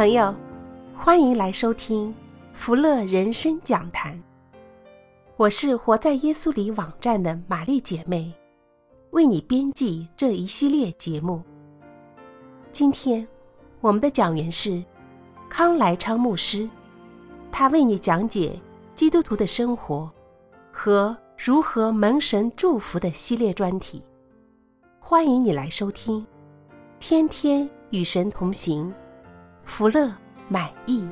朋友，欢迎来收听福乐人生讲坛。我是活在耶稣里网站的玛丽姐妹，为你编辑这一系列节目。今天我们的讲员是康来昌牧师，他为你讲解基督徒的生活和如何蒙神祝福的系列专题。欢迎你来收听，天天与神同行，福乐满意。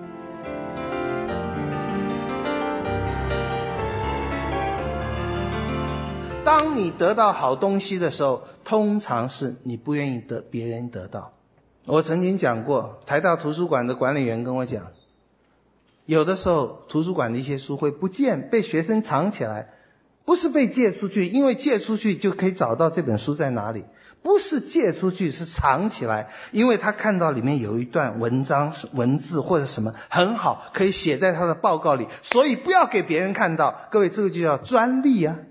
当你得到好东西的时候，通常是你不愿意别人得到。我曾经讲过，台大图书馆的管理员跟我讲，有的时候图书馆的一些书会不见，被学生藏起来，不是被借出去，因为借出去就可以找到这本书在哪里，不是借出去，是藏起来，因为他看到里面有一段文章文字或者什么很好，可以写在他的报告里，所以不要给别人看到。各位，这个就叫专利啊！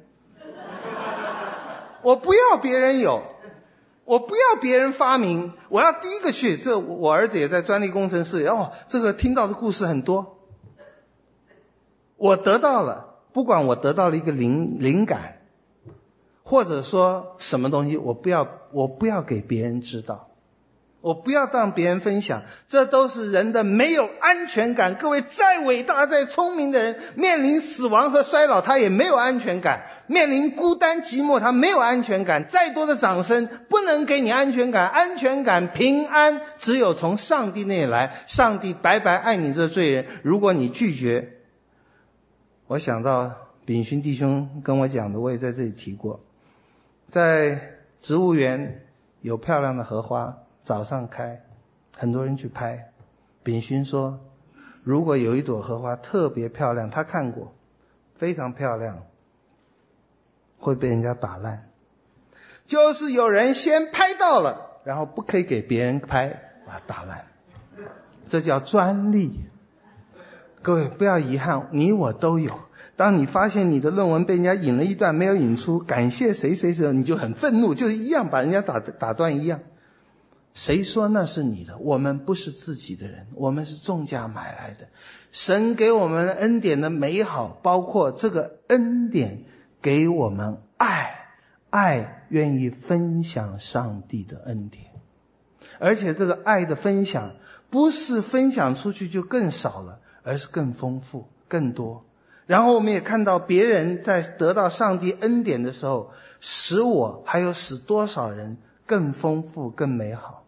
我不要别人有，我不要别人发明，我要第一个去。这我儿子也在专利工程室，这个听到的故事很多。我得到了，不管我得到了一个灵感，或者说什么东西，我不要给别人知道，我不要让别人分享，这都是人的没有安全感。各位，再伟大再聪明的人，面临死亡和衰老他也没有安全感，面临孤单寂寞他没有安全感，再多的掌声不能给你安全感。安全感平安只有从上帝那里来，上帝白白爱你这罪人。如果你拒绝，我想到秉勋弟兄跟我讲的，我也在这里提过，在植物园有漂亮的荷花，早上开，很多人去拍。秉勋说，如果有一朵荷花特别漂亮，他看过，非常漂亮，会被人家打烂，就是有人先拍到了，然后不可以给别人拍，把它打烂，这叫专利。各位不要遗憾，你我都有。当你发现你的论文被人家引了一段没有引出，感谢谁谁谁，你就很愤怒，就是一样把人家打断一样。谁说那是你的？我们不是自己的人，我们是重价买来的。神给我们恩典的美好，包括这个恩典给我们爱愿意分享上帝的恩典。而且这个爱的分享不是分享出去就更少了，而是更丰富更多。然后我们也看到别人在得到上帝恩典的时候，使我还有使多少人更丰富更美好。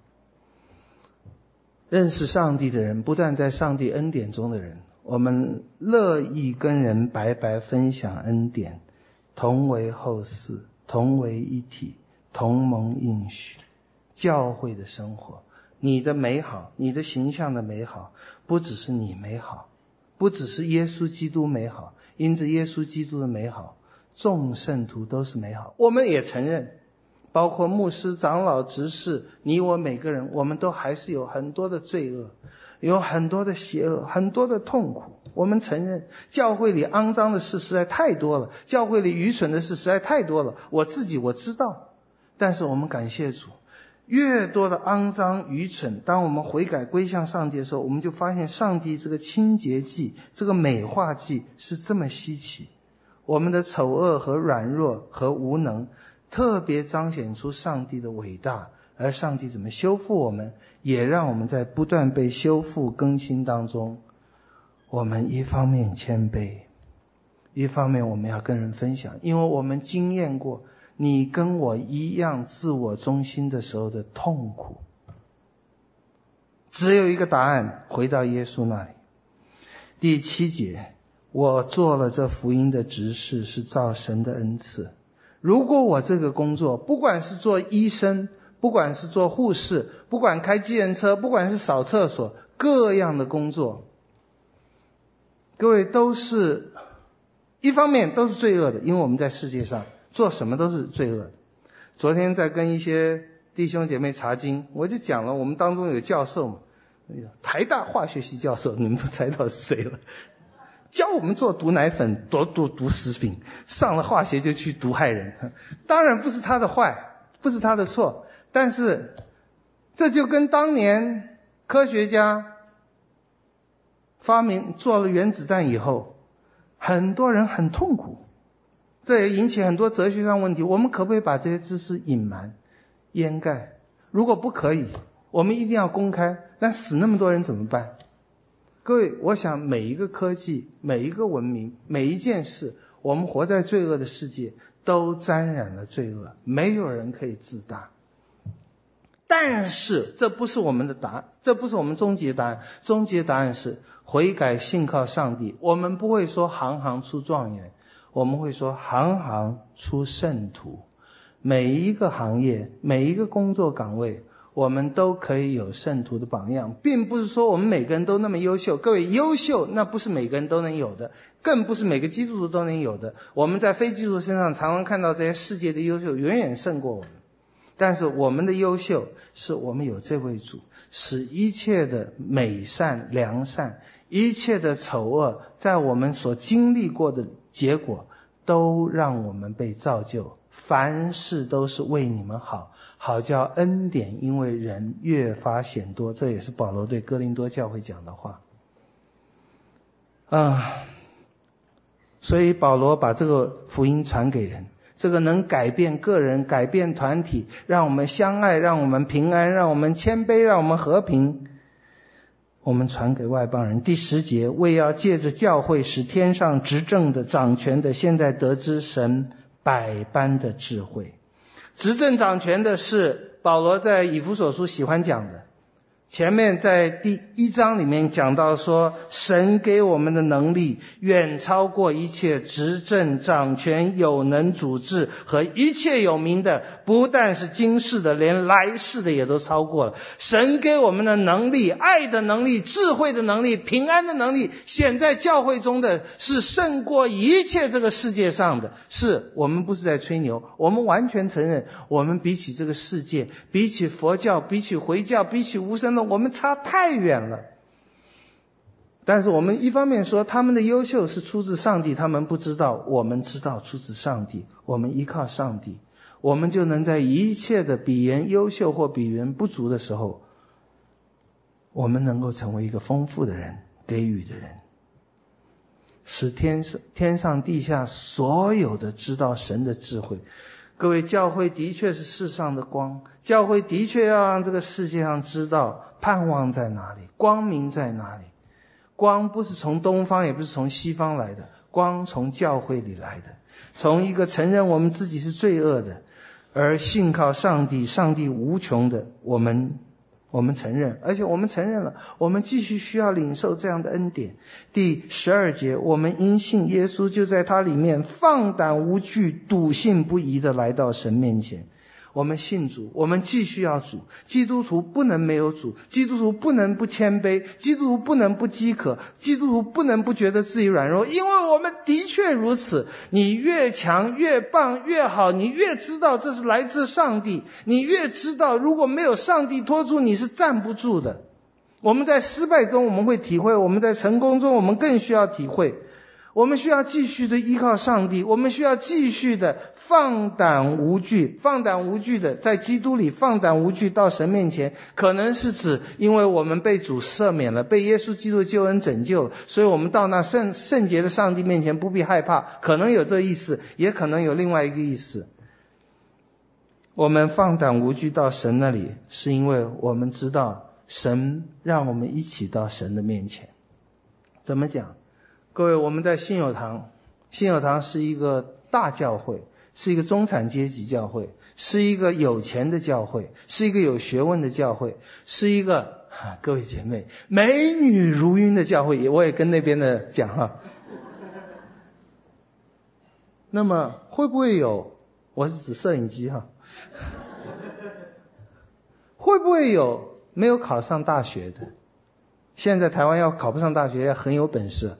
认识上帝的人，不断在上帝恩典中的人，我们乐意跟人白白分享恩典，同为后嗣，同为一体，同蒙应许。教会的生活，你的美好，你的形象的美好，不只是你美好，不只是耶稣基督美好，因着耶稣基督的美好，众圣徒都是美好。我们也承认，包括牧师、长老、执事，你我每个人，我们都还是有很多的罪恶，有很多的邪恶，很多的痛苦。我们承认教会里肮脏的事实在太多了，教会里愚蠢的事实在太多了，我知道。但是我们感谢主，越多的肮脏愚蠢，当我们悔改归向上帝的时候，我们就发现上帝这个清洁剂，这个美化剂是这么稀奇。我们的丑恶和软弱和无能特别彰显出上帝的伟大，而上帝怎么修复我们，也让我们在不断被修复更新当中，我们一方面谦卑，一方面我们要跟人分享，因为我们经验过你跟我一样自我中心的时候的痛苦。只有一个答案，回到耶稣那里。第7节，我做了这福音的执事，是照神的恩赐。如果我这个工作，不管是做医生，不管是做护士，不管开计程车，不管是扫厕所，各样的工作，各位都是一方面都是罪恶的，因为我们在世界上做什么都是罪恶的。昨天在跟一些弟兄姐妹查经，我就讲了，我们当中有教授嘛，台大化学系教授，你们都猜到是谁了，教我们做毒奶粉，毒食品，上了化学就去毒害人。当然不是他的坏，不是他的错，但是这就跟当年科学家发明做了原子弹以后，很多人很痛苦，这也引起很多哲学上问题。我们可不可以把这些知识隐瞒掩盖？如果不可以，我们一定要公开，但死那么多人怎么办？各位，我想每一个科技，每一个文明，每一件事，我们活在罪恶的世界，都沾染了罪恶，没有人可以自大。但是这不是我们的答案，这不是我们终极答案。终极答案是悔改，信靠上帝。我们不会说行行出状元，我们会说行行出圣徒。每一个行业，每一个工作岗位，我们都可以有圣徒的榜样，并不是说我们每个人都那么优秀。各位，优秀那不是每个人都能有的，更不是每个基督徒都能有的。我们在非基督徒身上常常看到这些世界的优秀远远胜过我们，但是我们的优秀是我们有这位主，使一切的美善良善，一切的丑恶，在我们所经历过的结果都让我们被造就。凡事都是为你们好，好叫恩典因为人越发显多。这也是保罗对哥林多教会讲的话。所以保罗把这个福音传给人，这个能改变个人，改变团体，让我们相爱，让我们平安，让我们谦卑，让我们和平，我们传给外邦人。第10节，为要借着教会使天上执政的掌权的现在得知神百般的智慧。执政掌权的是保罗在以弗所书喜欢讲的。前面在第1章里面讲到说，神给我们的能力远超过一切执政掌权有能主治和一切有名的，不但是今世的，连来世的也都超过了。神给我们的能力，爱的能力，智慧的能力，平安的能力，显在教会中的是胜过一切这个世界上的。是我们不是在吹牛，我们完全承认，我们比起这个世界，比起佛教，比起回教，比起无神论，我们差太远了。但是我们一方面说他们的优秀是出自上帝，他们不知道，我们知道出自上帝，我们依靠上帝，我们就能在一切的比人优秀或比人不足的时候，我们能够成为一个丰富的人，给予的人，使天上地下所有的知道神的智慧。各位，教会的确是世上的光，教会的确要让这个世界上知道盼望在哪里，光明在哪里。光不是从东方，也不是从西方来的，光从教会里来的，从一个承认我们自己是罪恶的，而信靠上帝，上帝无穷的，我们承认，而且我们承认了，我们继续需要领受这样的恩典。第12节，我们因信耶稣，就在他里面放胆无惧，笃信不疑的来到神面前。我们信主，我们继续要主。基督徒不能没有主，基督徒不能不谦卑，基督徒不能不饥渴，基督徒不能不觉得自己软弱，因为我们的确如此。你越强越棒越好，你越知道这是来自上帝，你越知道如果没有上帝托住你是站不住的。我们在失败中我们会体会，我们在成功中我们更需要体会。我们需要继续的依靠上帝，我们需要继续的放胆无惧的在基督里放胆无惧到神面前。可能是指因为我们被主赦免了，被耶稣基督救恩拯救了，所以我们到那圣洁的上帝面前不必害怕，可能有这意思，也可能有另外一个意思。我们放胆无惧到神那里，是因为我们知道神让我们一起到神的面前。怎么讲？各位，我们在信友堂是一个大教会，是一个中产阶级教会，是一个有钱的教会，是一个有学问的教会，是一个各位姐妹美女如云的教会，我也跟那边的讲哈。那么会不会有，我是指摄影机哈，会不会有没有考上大学的？现在台湾要考不上大学要很有本事。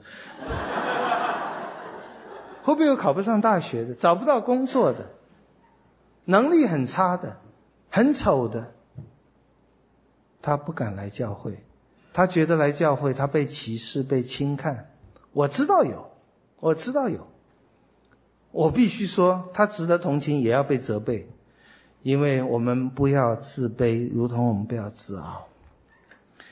会不会有考不上大学的，找不到工作的，能力很差的，很丑的？他不敢来教会，他觉得来教会他被歧视被轻看。我知道有，我必须说他值得同情，也要被责备，因为我们不要自卑，如同我们不要自傲。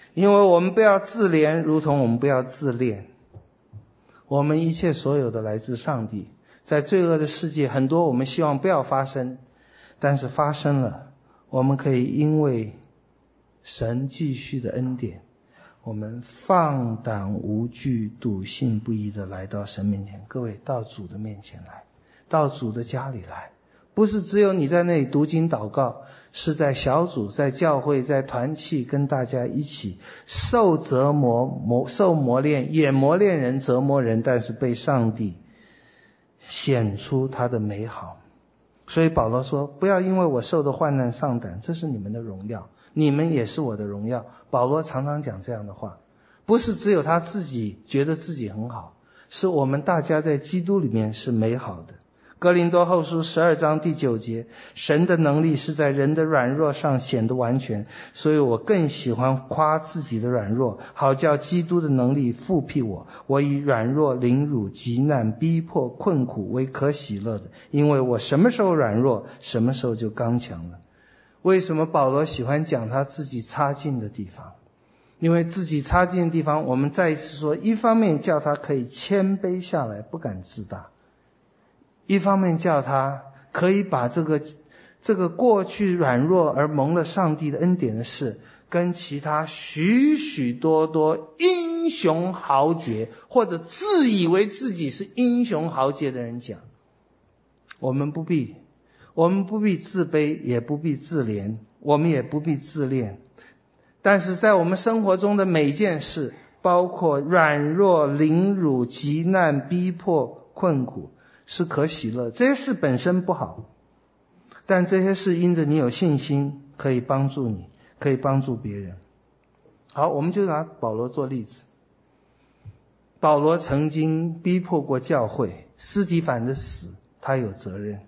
因为我们不要自怜，如同我们不要自恋。我们一切所有的来自上帝，在罪恶的世界，很多我们希望不要发生，但是发生了，我们可以因为神继续的恩典，我们放胆无惧，笃信不疑的来到神面前。各位，到主的面前来，到主的家里来，不是只有你在那里读经祷告，是在小组，在教会，在团契，跟大家一起受折磨，受磨练，也磨练人，折磨人，但是被上帝显出他的美好。所以保罗说，不要因为我受的患难丧胆，这是你们的荣耀，你们也是我的荣耀。保罗常常讲这样的话，不是只有他自己觉得自己很好，是我们大家在基督里面是美好的。哥林多后书12章第9节，神的能力是在人的软弱上显得完全，所以我更喜欢夸自己的软弱，好叫基督的能力复辟我。我以软弱、凌辱、急难、逼迫、困苦为可喜乐的，因为我什么时候软弱，什么时候就刚强了。为什么保罗喜欢讲他自己差劲的地方？因为自己差劲的地方，我们再一次说，一方面叫他可以谦卑下来，不敢自大，一方面叫他可以把这个过去软弱而蒙了上帝的恩典的事，跟其他许许多多英雄豪杰或者自以为自己是英雄豪杰的人讲。我们不必自卑，也不必自怜，我们也不必自恋。但是在我们生活中的每一件事，包括软弱、凌辱、急难、逼迫、困苦，是可喜乐。这些事本身不好，但这些事因着你有信心，可以帮助你，可以帮助别人。好，我们就拿保罗做例子。保罗曾经逼迫过教会，司提反的死他有责任。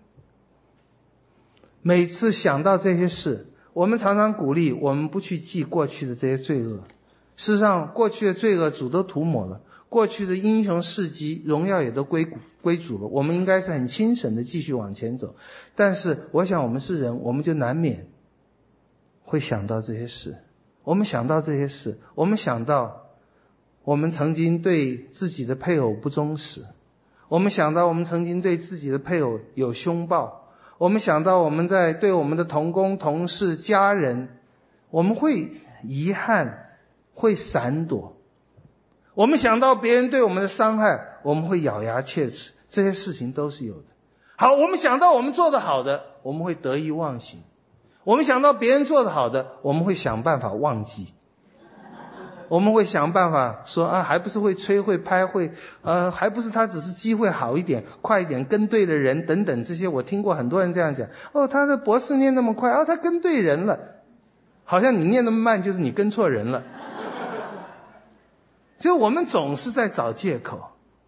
每次想到这些事，我们常常鼓励我们不去记过去的这些罪恶。事实上，过去的罪恶主都涂抹了，过去的英雄事迹荣耀也都归主了，我们应该是很清省的继续往前走。但是我想我们是人，我们就难免会想到这些事。我们想到这些事，我们想到我们曾经对自己的配偶不忠实，我们想到我们曾经对自己的配偶有凶暴，我们想到我们在对我们的同工同事家人，我们会遗憾，会闪躲。我们想到别人对我们的伤害，我们会咬牙切齿，这些事情都是有的。好，我们想到我们做得好的，我们会得意忘形。我们想到别人做得好的，我们会想办法忘记。我们会想办法说还不是会吹会拍还不是他只是机会好一点快一点跟对了人等等，这些我听过很多人这样讲。他的博士念那么快，他跟对人了，好像你念那么慢就是你跟错人了。就我们总是在找借口。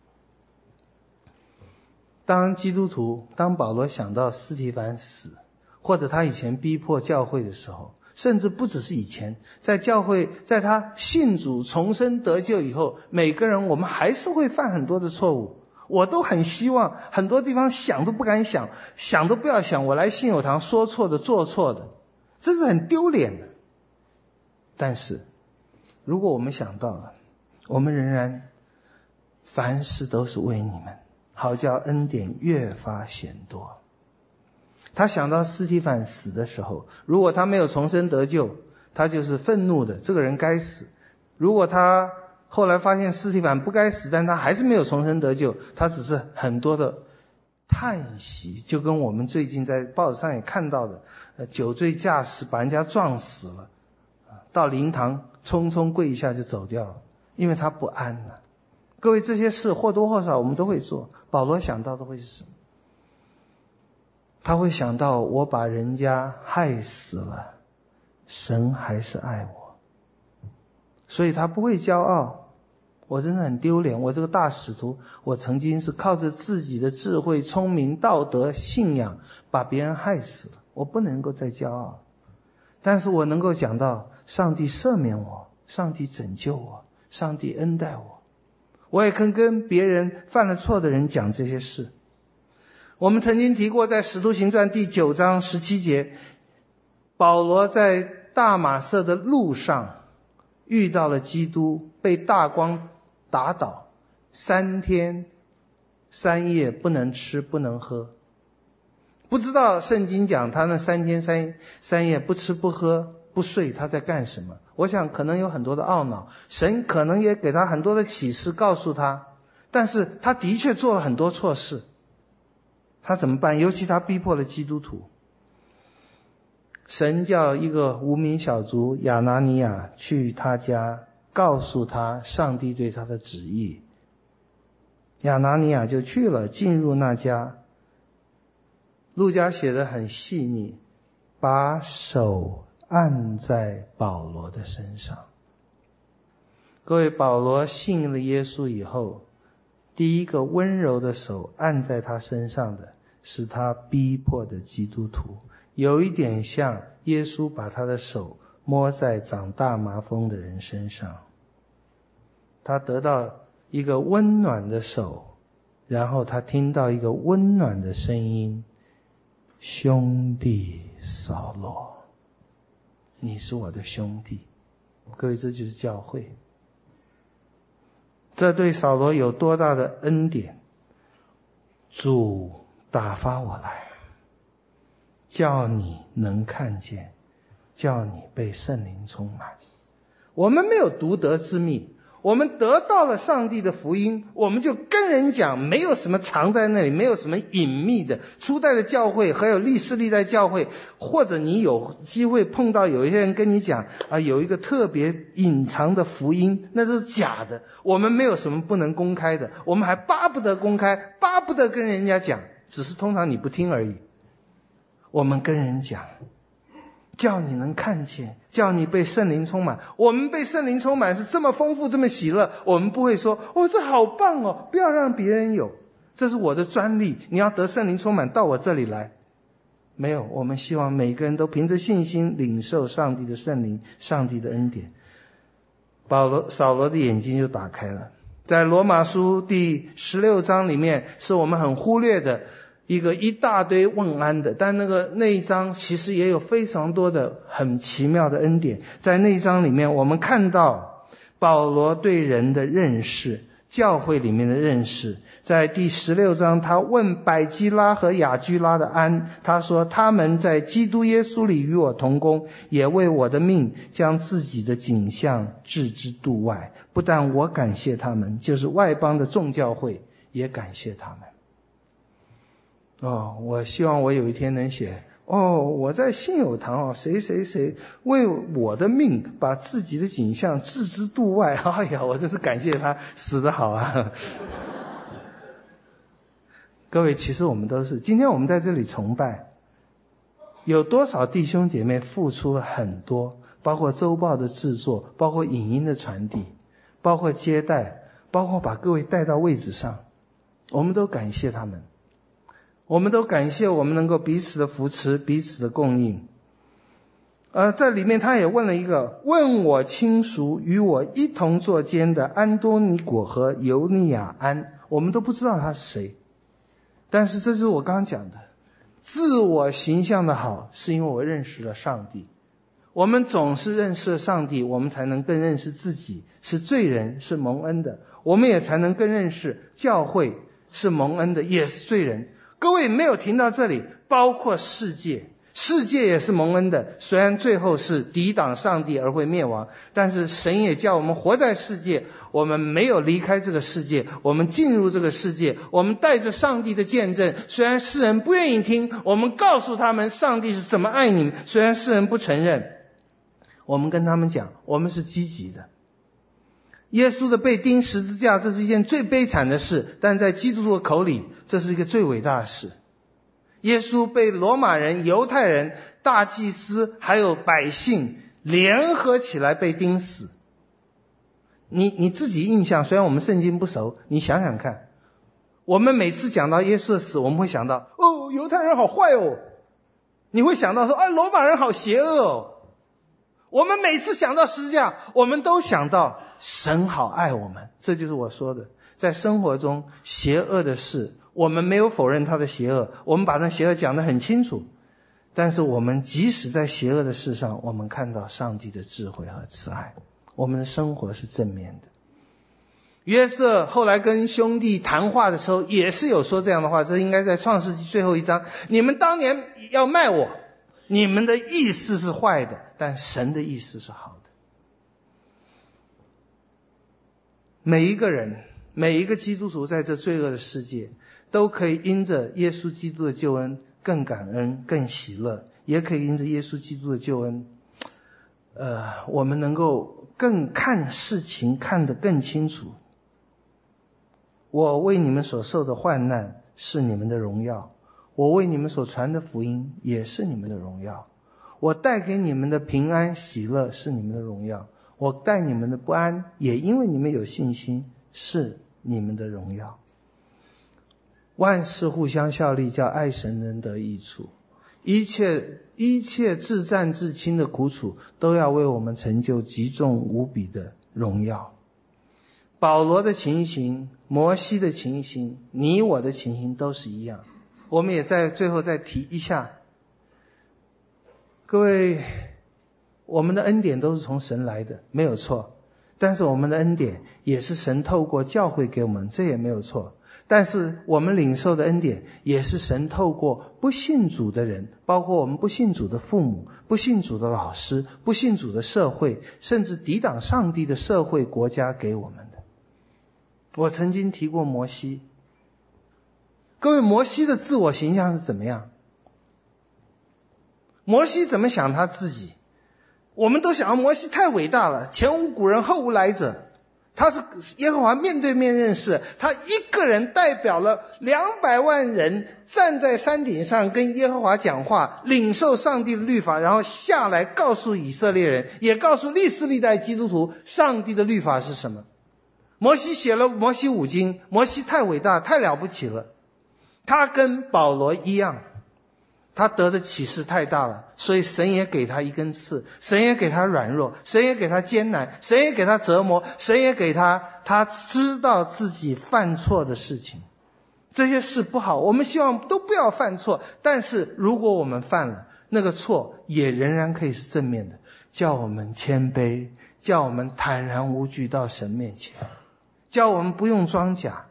当基督徒，当保罗想到司提反死，或者他以前逼迫教会的时候，甚至不只是以前，在教会，在他信主重生得救以后，每个人我们还是会犯很多的错误。我都很希望很多地方想都不敢想，想都不要想，我来信友堂说错的做错的，这是很丢脸的。但是如果我们想到了，我们仍然凡事都是为你们，好叫恩典越发显多。他想到司提反死的时候，如果他没有重生得救，他就是愤怒的，这个人该死。如果他后来发现司提反不该死，但他还是没有重生得救，他只是很多的叹息，就跟我们最近在报纸上也看到的，酒醉驾驶把人家撞死了，到灵堂匆匆跪一下就走掉了，因为他不安了。各位，这些事或多或少我们都会做。保罗想到的会是什么？他会想到，我把人家害死了，神还是爱我，所以他不会骄傲。我真的很丢脸，我这个大使徒，我曾经是靠着自己的智慧、聪明、道德、信仰把别人害死了，我不能够再骄傲。但是我能够讲到上帝赦免我，上帝拯救我，上帝恩待我。我也可以跟别人犯了错的人讲这些事。我们曾经提过，在使徒行传第9章17节，保罗在大马色的路上遇到了基督，被大光打倒，3天3夜不能吃不能喝。不知道圣经讲他那3天3夜不吃不喝不睡他在干什么。我想可能有很多的懊恼，神可能也给他很多的启示告诉他，但是他的确做了很多错事。他怎么办？尤其他逼迫了基督徒。神叫一个无名小卒亚拿尼亚去他家，告诉他上帝对他的旨意。亚拿尼亚就去了，进入那家。路加写得很细腻，把手按在保罗的身上。各位，保罗信了耶稣以后，第一个温柔的手按在他身上的是他逼迫的基督徒，有一点像耶稣把他的手摸在长大麻风的人身上。他得到一个温暖的手，然后他听到一个温暖的声音，兄弟扫罗，你是我的兄弟。各位，这就是教会。这对扫罗有多大的恩典？主打发我来，叫你能看见，叫你被圣灵充满。我们没有独得之秘，我们得到了上帝的福音，我们就跟人讲，没有什么藏在那里，没有什么隐秘的。初代的教会还有历世历代教会，或者你有机会碰到有一些人跟你讲有一个特别隐藏的福音，那都是假的。我们没有什么不能公开的，我们还巴不得公开，巴不得跟人家讲，只是通常你不听而已。我们跟人讲，叫你能看见，叫你被圣灵充满。我们被圣灵充满是这么丰富，这么喜乐，我们不会说这好棒哦，不要让别人有，这是我的专利，你要得圣灵充满到我这里来。没有，我们希望每个人都凭着信心领受上帝的圣灵，上帝的恩典。扫罗的眼睛就打开了。在罗马书第16章里面，是我们很忽略的一大堆问安的，但那一章其实也有非常多的很奇妙的恩典。在那一章里面，我们看到保罗对人的认识，教会里面的认识。在第16章，他问百基拉和雅居拉的安，他说他们在基督耶稣里与我同工，也为我的命将自己的景象置之度外。不但我感谢他们，就是外邦的众教会也感谢他们。我希望我有一天能写我在信友堂谁谁谁为我的命把自己的景象置之度外。哎呀，我真是感谢他，死得好啊。各位，其实我们都是，今天我们在这里崇拜，有多少弟兄姐妹付出了很多，包括周报的制作，包括影音的传递，包括接待，包括把各位带到位置上，我们都感谢他们。我们都感谢我们能够彼此的扶持，彼此的供应。这里面他也问了一个，问我亲属与我一同作监的安多尼果和尤尼亚安，我们都不知道他是谁。但是这是我刚刚讲的，自我形象的好，是因为我认识了上帝。我们总是认识了上帝，我们才能更认识自己是罪人，是蒙恩的。我们也才能更认识教会是蒙恩的，也是罪人。各位，没有停到这里，包括世界也是蒙恩的，虽然最后是抵挡上帝而会灭亡，但是神也叫我们活在世界，我们没有离开这个世界，我们进入这个世界，我们带着上帝的见证，虽然世人不愿意听，我们告诉他们上帝是怎么爱你们，虽然世人不承认，我们跟他们讲，我们是积极的。耶稣的被钉十字架，这是一件最悲惨的事，但在基督徒的口里，这是一个最伟大的事。耶稣被罗马人、犹太人、大祭司还有百姓联合起来被钉死。你自己印象，虽然我们圣经不熟，你想想看，我们每次讲到耶稣的死，我们会想到犹太人好坏哦，你会想到说罗马人好邪恶哦。我们每次想到十字架，我们都想到神好爱我们。这就是我说的，在生活中邪恶的事，我们没有否认他的邪恶，我们把那邪恶讲得很清楚，但是我们即使在邪恶的事上，我们看到上帝的智慧和慈爱。 我们的生活是正面的。约瑟后来跟兄弟谈话的时候也是有说这样的话，这应该在创世纪最后一章，你们当年要卖我，你们的意思是坏的，但神的意思是好的。每一个人，每一个基督徒在这罪恶的世界都可以因着耶稣基督的救恩更感恩更喜乐，也可以因着耶稣基督的救恩我们能够更看事情看得更清楚。我为你们所受的患难是你们的荣耀，我为你们所传的福音也是你们的荣耀，我带给你们的平安喜乐是你们的荣耀，我带你们的不安也因为你们有信心是你们的荣耀。万事互相效力，叫爱神人得益处，一切自战自亲的苦楚都要为我们成就极重无比的荣耀。保罗的情形，摩西的情形，你我的情形都是一样。我们也在最后再提一下，各位，我们的恩典都是从神来的，没有错，但是我们的恩典也是神透过教会给我们，这也没有错。但是我们领受的恩典也是神透过不信主的人，包括我们不信主的父母，不信主的老师，不信主的社会，甚至抵挡上帝的社会国家给我们的。我曾经提过摩西，各位，摩西的自我形象是怎么样？摩西怎么想他自己？我们都想摩西太伟大了，前无古人后无来者，他是耶和华面对面认识，他一个人代表了200万人站在山顶上跟耶和华讲话，领受上帝的律法，然后下来告诉以色列人，也告诉历世历代基督徒上帝的律法是什么。摩西写了摩西5经，摩西太伟大太了不起了，他跟保罗一样，他得的启示太大了，所以神也给他一根刺，神也给他软弱，神也给他艰难，神也给他折磨，神也给他知道自己犯错的事情。这些事不好，我们希望都不要犯错，但是如果我们犯了，那个错也仍然可以是正面的，叫我们谦卑，叫我们坦然无惧到神面前，叫我们不用装假。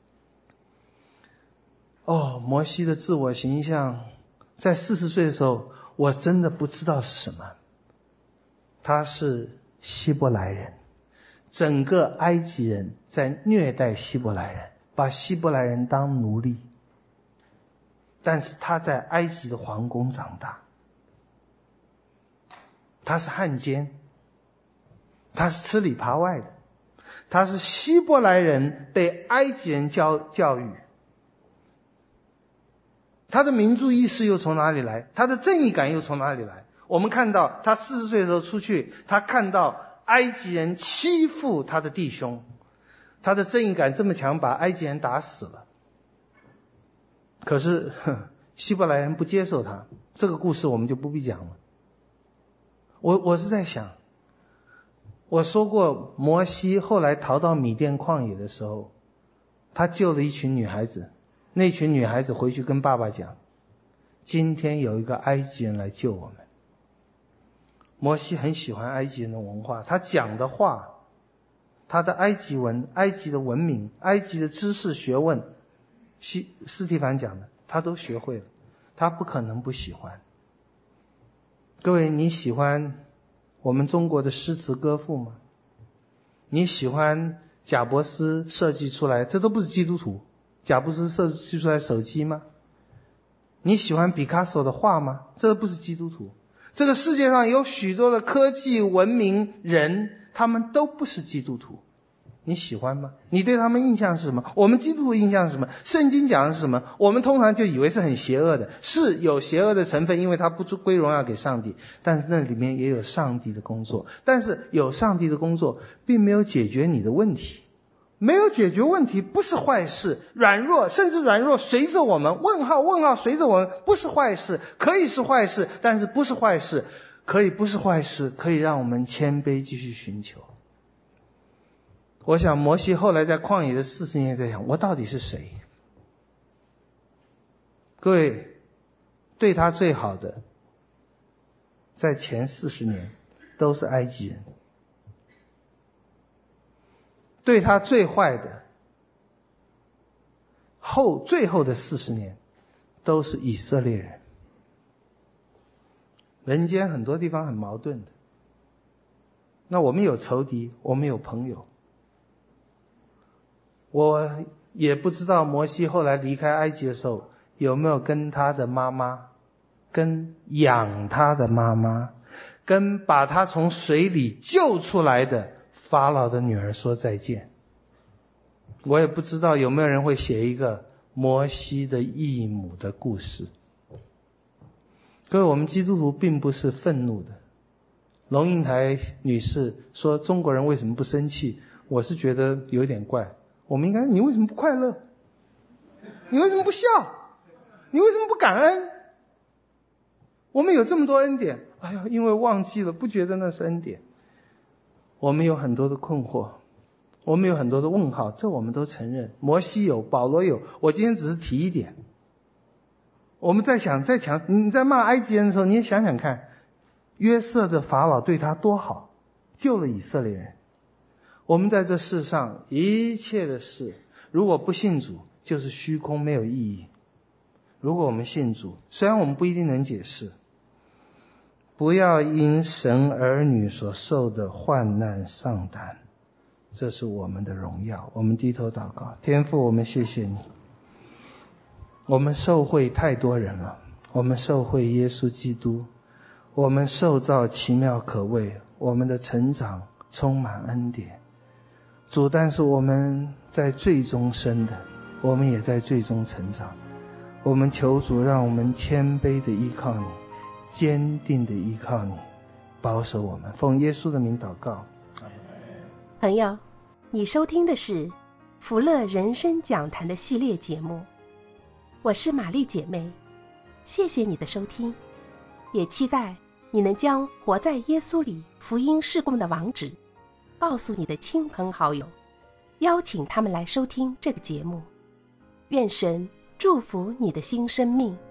摩西的自我形象在40岁的时候，我真的不知道是什么。他是希伯来人，整个埃及人在虐待希伯来人，把希伯来人当奴隶。但是他在埃及的皇宫长大，他是汉奸，他是吃里扒外的，他是希伯来人被埃及人教育。他的民族意识又从哪里来？他的正义感又从哪里来？我们看到他40岁的时候出去，他看到埃及人欺负他的弟兄，他的正义感这么强，把埃及人打死了。可是希伯来人不接受他，这个故事我们就不必讲了。我是在想，我说过摩西后来逃到米甸旷野的时候，他救了一群女孩子，那群女孩子回去跟爸爸讲，今天有一个埃及人来救我们。摩西很喜欢埃及人的文化，他讲的话，他的埃及文，埃及的文明，埃及的知识学问，斯提凡讲的他都学会了，他不可能不喜欢。各位，你喜欢我们中国的诗词歌赋吗？你喜欢贾伯斯设计出来，这都不是基督徒，贾伯斯设计出来手机吗？你喜欢毕卡索的画吗？这都不是基督徒。这个世界上有许多的科技文明人，他们都不是基督徒。你喜欢吗？你对他们印象是什么？我们基督徒印象是什么？圣经讲的是什么？我们通常就以为是很邪恶的，是有邪恶的成分，因为它不归荣耀给上帝，但是那里面也有上帝的工作。但是有上帝的工作并没有解决你的问题，没有解决问题不是坏事，软弱甚至软弱随着我们，问号随着我们不是坏事，可以是坏事，但是不是坏事，可以不是坏事，可以让我们谦卑继续寻求。我想摩西后来在旷野的40年在想，我到底是谁？各位，对他最好的在前40年都是埃及人。 对他最坏的最后的40年都是以色列人。人间很多地方很矛盾的，那我们有仇敌，我们有朋友。我也不知道摩西后来离开埃及的时候有没有跟他的妈妈，跟养他的妈妈，跟把他从水里救出来的法老的女儿说再见。我也不知道有没有人会写一个摩西的义母的故事。各位，我们基督徒并不是愤怒的。龙应台女士说中国人为什么不生气，我是觉得有点怪。我们应该，你为什么不快乐？你为什么不笑？你为什么不感恩？我们有这么多恩典，哎呀，因为忘记了，不觉得那是恩典。我们有很多的困惑，我们有很多的问号，这我们都承认。摩西有，保罗有，我今天只是提一点。我们在想，你在骂埃及人的时候，你也想想看，约瑟的法老对他多好，救了以色列人。我们在这世上一切的事，如果不信主，就是虚空，没有意义。如果我们信主，虽然我们不一定能解释，不要因神儿女所受的患难丧胆，这是我们的荣耀。我们低头祷告。天父，我们谢谢你，我们受惠太多人了，我们受惠耶稣基督，我们受造奇妙可畏，我们的成长充满恩典。主，但是我们在最终生的，我们也在最终成长。我们求主让我们谦卑的依靠你，坚定的依靠你，保守我们。奉耶稣的名祷告。 朋友，你收听的是福乐人生讲坛的系列节目，我是玛丽姐妹，谢谢你的收听，也期待你能将活在耶稣里福音事工的网址告诉你的亲朋好友，邀请他们来收听这个节目。愿神祝福你的新生命。